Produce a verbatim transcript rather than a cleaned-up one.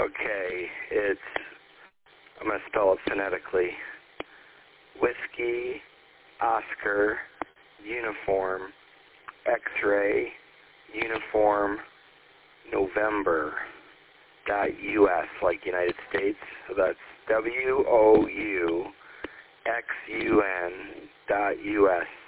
Okay, it's, I'm going to spell it phonetically. Whiskey, Oscar, Uniform, X-ray, Uniform, November, dot U S, like United States. So that's W O U X U N dot U S.